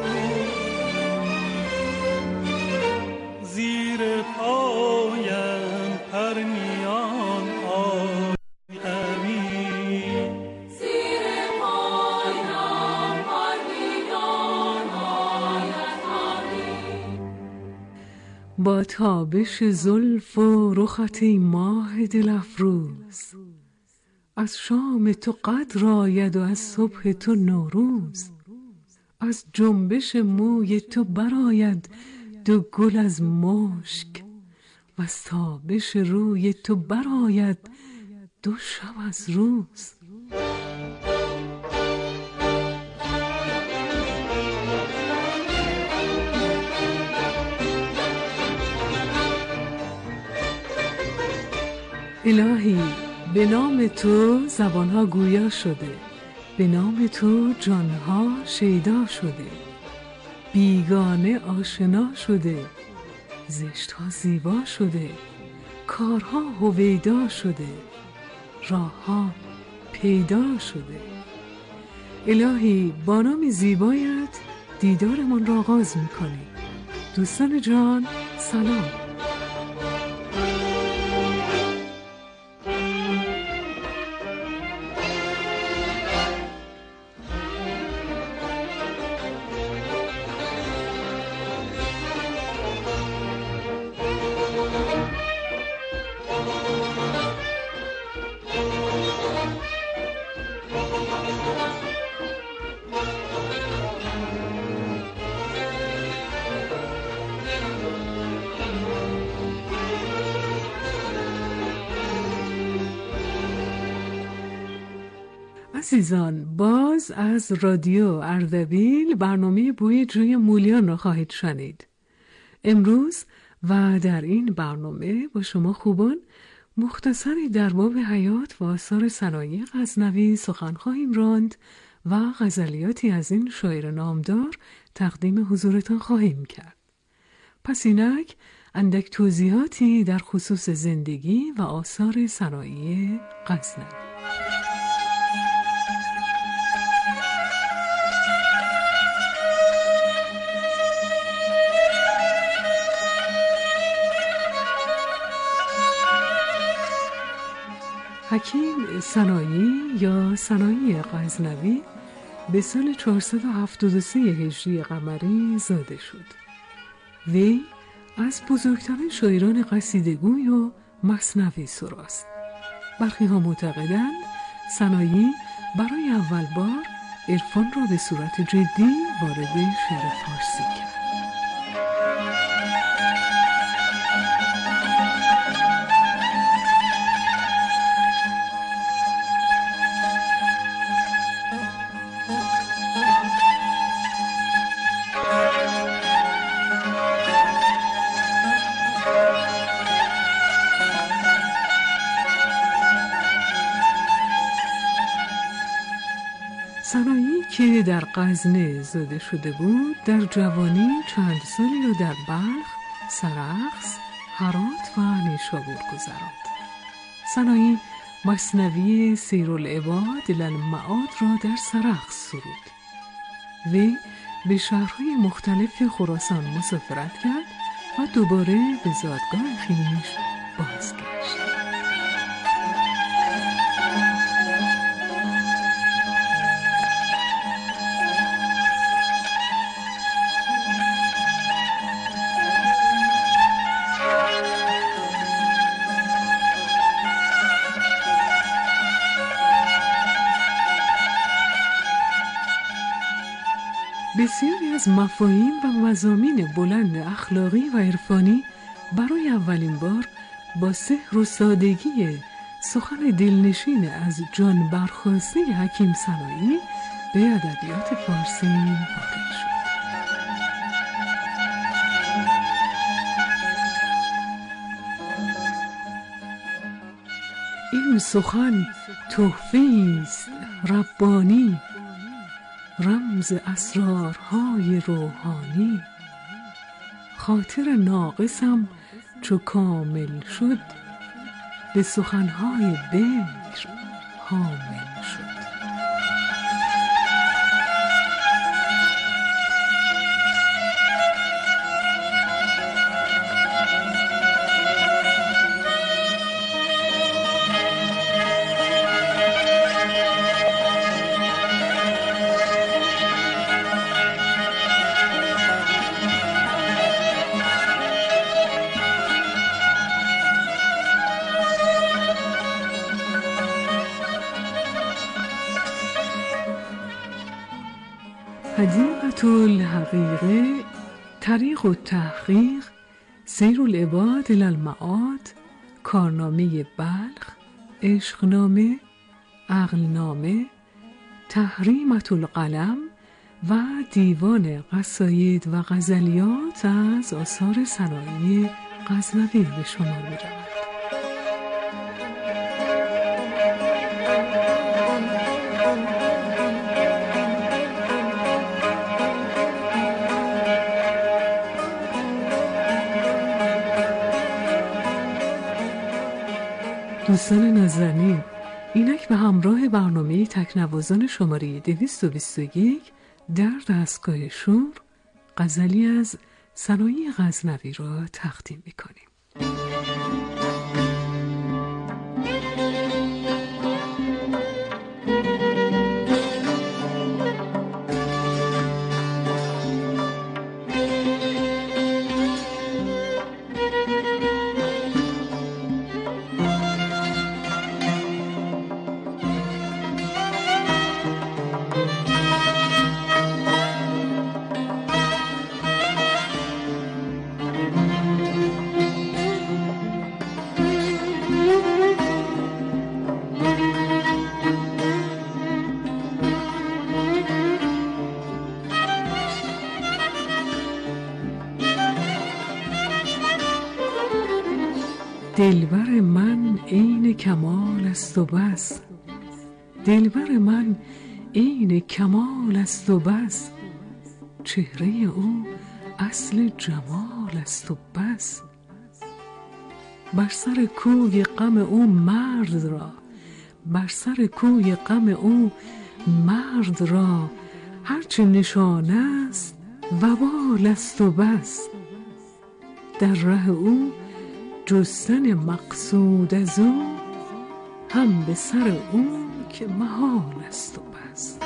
زیر پایم پرنیان آید همی، زیر پایم پرنیان آید همی. با تابش زلف و رخت ای ماه دل افروز، از شام تو قدر آید و از صبح تو نوروز، از جنبش موی تو برآید دو گل از مشک، و از تابش روی تو برآید دو شب از روز. الهی به نام تو زبانها گویا شده، به نام تو جانها شیدا شده، بیگانه آشنا شده، زشتها زیبا شده، کارها هویدا شده، راهها پیدا شده. الهی با نام زیبایت دیدارمان را آغاز می‌کنی. دوستان جان سلام. عزیزان، باز از رادیو اردبیل برنامه بوی جوی مولیان را خواهید شنید. امروز و در این برنامه با شما خوبان مختصری در باب حیات و آثار صنایع غزنوی سخن خواهیم راند و غزلیاتی از این شاعر نامدار تقدیم حضورتان خواهیم کرد. پس اینک اندک توضیحاتی در خصوص زندگی و آثار صنایع غزنوی. حکیم سنایی یا سنایی غزنوی به سال چهارصد و هفتاد و سه هجری قمری زاده شد. وی از بزرگترین شاعران قصیدگوی و مثنوی سراست. برخی ها معتقدند سنایی برای اول بار عرفان را به صورت جدی وارد شعر فارسی کرد. سنایی که در غزنه زاده شده بود، در جوانی چند سالی را در بلخ، سرخس، هرات و نیشابور گذراند. سنایی مثنوی سیرالعباد للمعاد را در سرخس سرود. وی به شهرهای مختلف خراسان مسافرت کرد و دوباره به زادگاه خویش بازگشت. بسیاری از مفاهیم و مضامین بلند اخلاقی و عرفانی برای اولین بار با سحر و سادگی سخن دلنشین از جان برخاسته حکیم سنایی به ادبیات فارسی وارد شد. این سخن تحفه‌ای است ربانی، رمز اسرارهای روحانی. خاطر ناقصم چو کامل شد، به سخنهای بکر حامل شد. حدیقة الحقیقه، طریق التحقیق، سیر العباد الی المعاد، کارنامه بلخ، عشقنامه، عقلنامه، تحریمة القلم و دیوان قصاید و غزلیات از آثار سنایی غزنوی به شمار می رود. دوستان نازنین، اینک به همراه برنامه تکنوازان شماره دویست و بیست و یک در دستگاه شور، غزلی از سنایی غزنوی را تقدیم می‌کنیم. دلبر من عین کمال است و بس، دلبر من عین کمال است و بس، چهره او اصل جمال است و بس. بر سر کوی غم او مرد را، بر سر کوی غم او مرد را، هرچه نشان است وبال است و بس. در ره او جستن مقصود از او، هم به سر او که محال است و بس.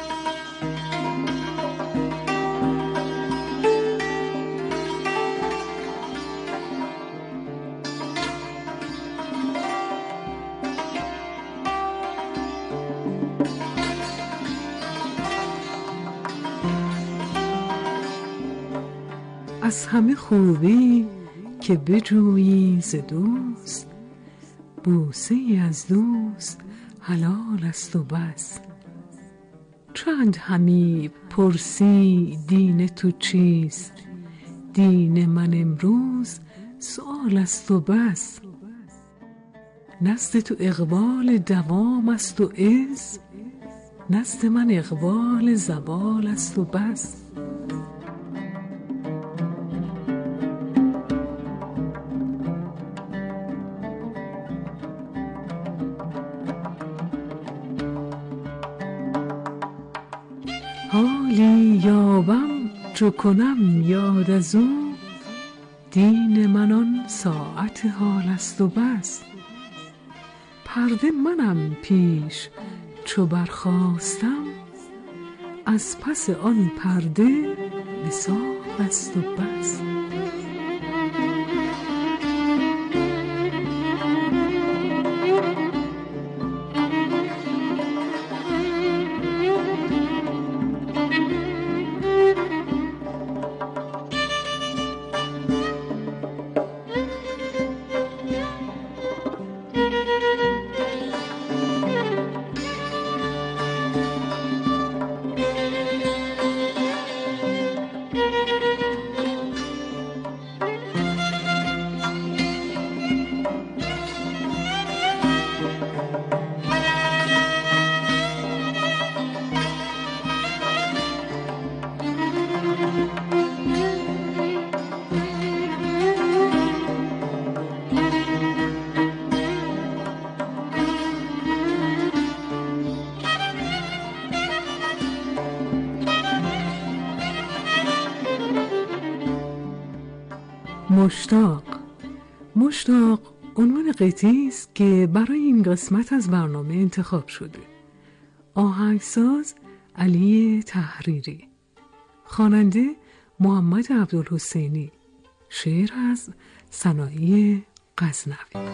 از همه خوبی که بجویی ز دوست، بوسه ای از دوست حلال است و بس. چند همی پرسی دین تو چیست، دین من امروز سؤال است و بس. نزد تو اقبال دوام است و عز، نزد من اقبال زوال است و بس. حالی یابم چو کنم یاد از او، دین من آن ساعت حال است و بس. پرده منم پیش چو برخاستم، از پس آن پرده وصال است و بس. مشتاق. مشتاق عنوان قطعی است که برای این قسمت از برنامه انتخاب شده. آهنگساز علی تحریری، خواننده محمد عبدالحسینی، شعر از سنایی غزنوی.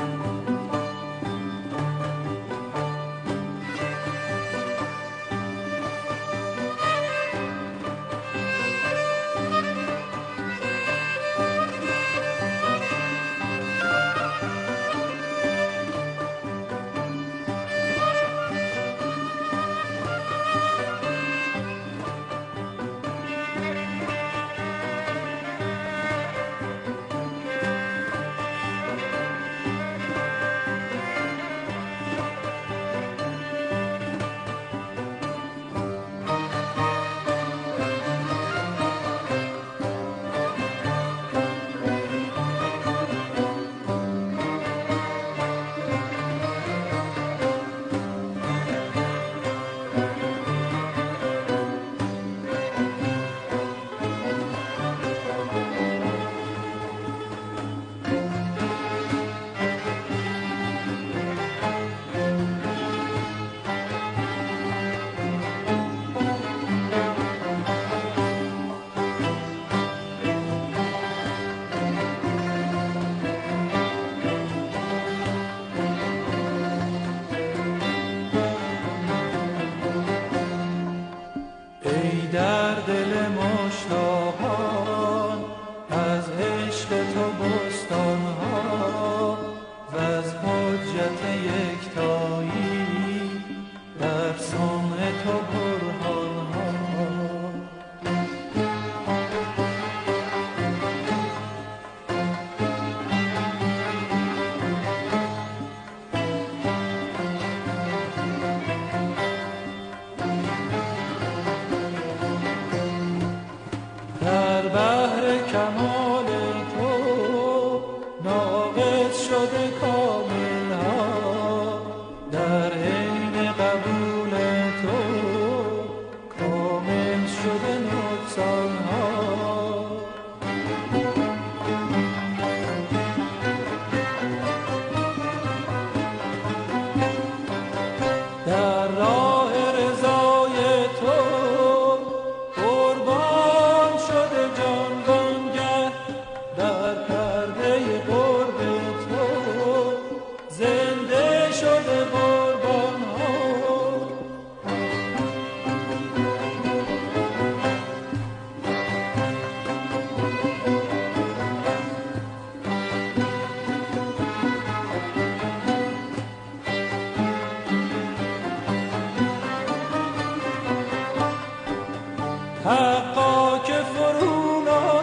حقا که فرو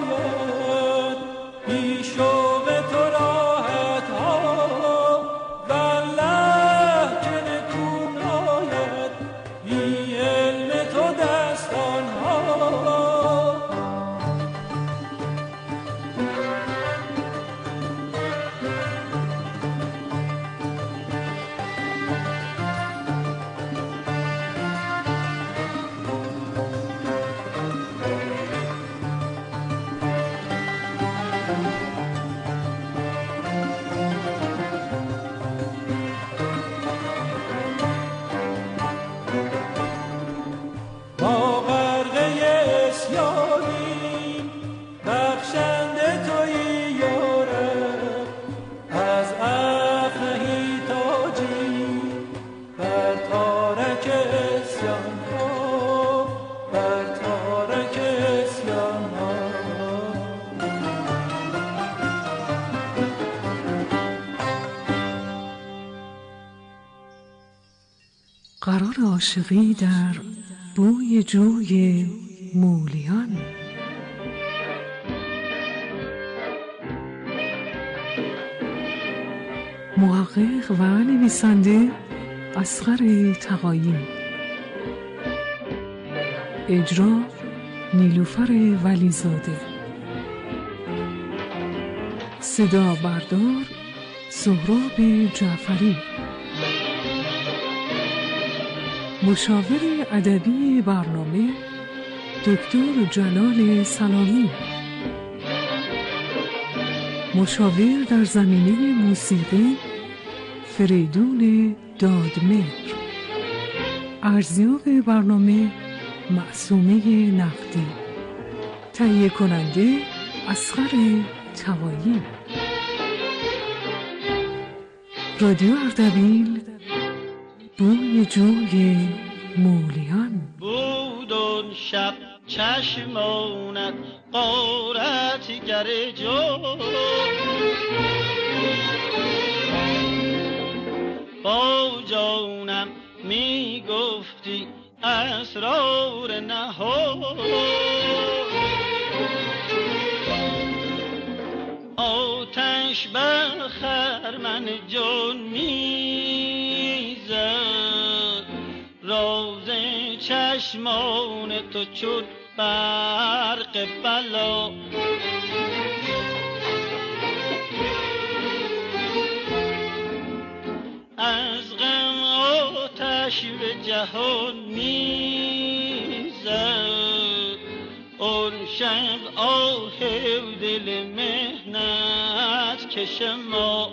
ناید بی شوق تو راحت ها والله که نکون آید بی علم تو دستان ها. قرار عاشقی در بوی جوی مولیان. محقق و نویسنده اصغر تقایی، اجرا نیلوفر ولیزاده، صدا بردار سهراب جعفری، مشاور ادبی برنامه دکتر جلال سلامی، مشاور در زمینه موسیقی فریدون دادمهر. ارزیاب برنامه معصومه نقدی. تهیه کننده اصغر توایی. رادیو اردبیل، بوی جوی مولیان. بود اون شب چشمانت غارتگر جو، با جانم می گفتی اسرار نهان، آتش بر خرمن جان می زد، راز چشمان تو چون برق بلا. از غم آتش به جهان می زد، اون شب آه دل مهنت کش ما.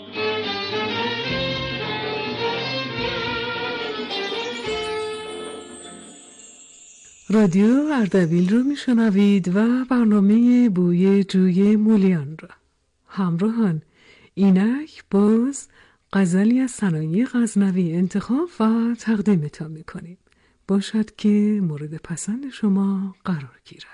رادیو اردبیل رو میشنوید و برنامه بوی جوی مولیان را. همراهان، اینک باز غزلی از ثنایی غزنوی انتخاب و تقدیمتان میکنیم. باشد که مورد پسند شما قرار گیرد.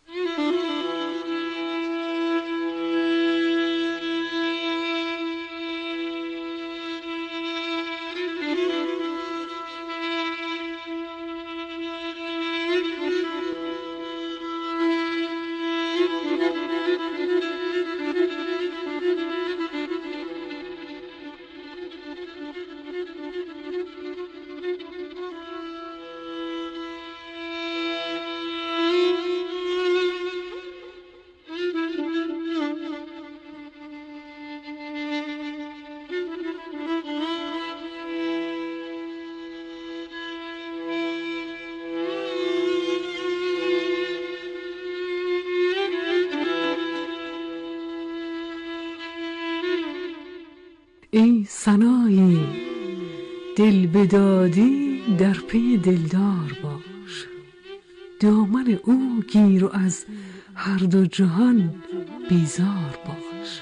ای سنایی دل بدادی در پی دلدار باش، دامن او گیر و از هر دو جهان بیزار باش.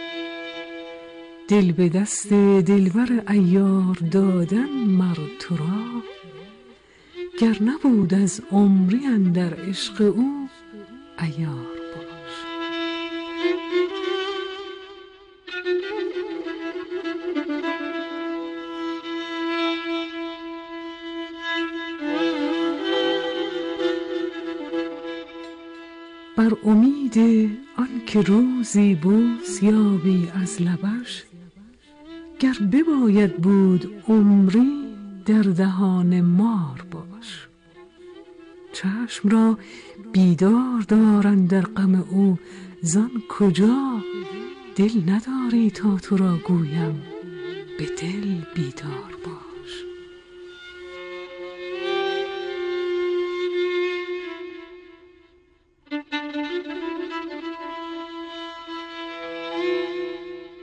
دل به دست دلبر عیار دادن مر تو را، گر نبود از عمری اندر عشق او عیار. بر امید آن که روزی بوس یابی از لبش، گر بباید بود عمری در دهان مار باش. چشم را بیدار دارند در غم او، زان کجا دل نداری تا تو را گویم به دل بیدار باش.